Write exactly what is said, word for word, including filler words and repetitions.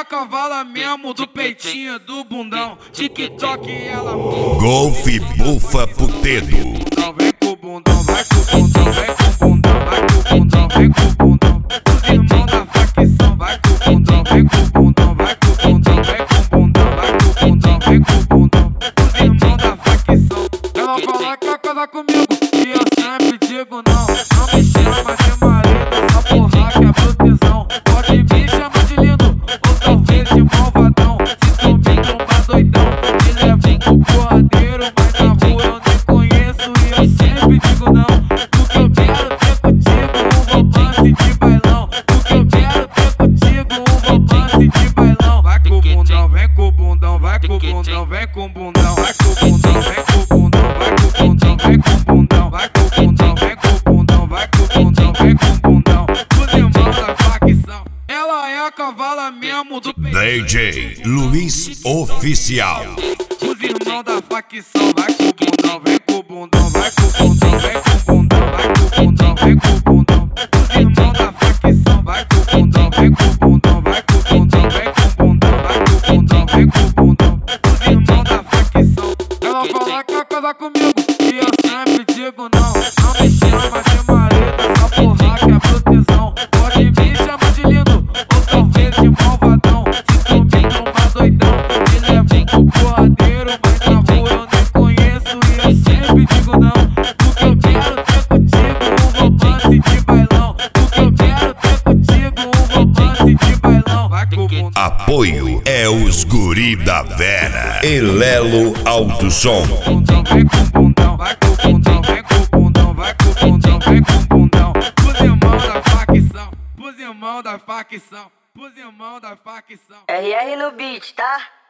é cavala mesmo do peitinho, do bundão. TikTok ela Golfe bufa putedo. vem com o bundão, vai com o bundão, vem com o bundão, vai com o bundão, vem com o bundão. Os irmãos da facção, vai com o bundão, vem com o bundão, vai com o bundão, vem com o bundão, vai com o bundão, vem com o bundão. Os irmãos da facção. Ela fala que quer casar comigo e eu sempre digo não. Não me chama de marido, essa porra que é proteção. Pode me chamar de lindo ou talvez de malvadão. Se tu me trombar doidão, me leva pro porradeiro. Mas na rua eu nem conheço e eu sempre digo não. Porque eu quero ter contigo um romance de bailão. Porque eu quero ter contigo um romance de bailão. Vai com o bundão, vem com o bundão, vai com o bundão, vem com o bundão, vai com o bundão, vem com o bundão, vai com o bundão, vem com o bundão, vai com o bundão, vem com o bundão, vai com o bundão, vem com o bundão. Os irmãos da facção. Ela é a cavala mesmo do D J Luiz Oficial. Os irmãos da facção, vai com o bundão, vem com o bundão, vai com o bundão, vem com o bundão, vai com o bundão, vem com o bundão. Os irmãos da facção, vai com o bundão, vem com o bundão, vai com o bundão, vem com o bundão, vai com o bundão, vem com o bundão. Os irmãos da facção. Ela fala que quer casar comigo e eu sempre digo não. Não me chama de marido, essa porra que é proteção. Pode me chamar de lindo ou talvez de malvadão. Se tu me trombar doidão, me leva pro porradeiro. Mas na rua eu nem conheço e eu sempre digo não. Porque eu quero ter contigo um romance de bailão. Porque eu quero ter contigo um romance de bailão. Vai com o bundão. Apoio é os guri da Vera. Elelo Alto Som. Vem com o bundão, vai com o bundão, vem com o bundão, vai com o bundão, vem com o bundão. Os irmãos da facção, os irmãos da facção, os irmãos da facção. R R no beat, tá?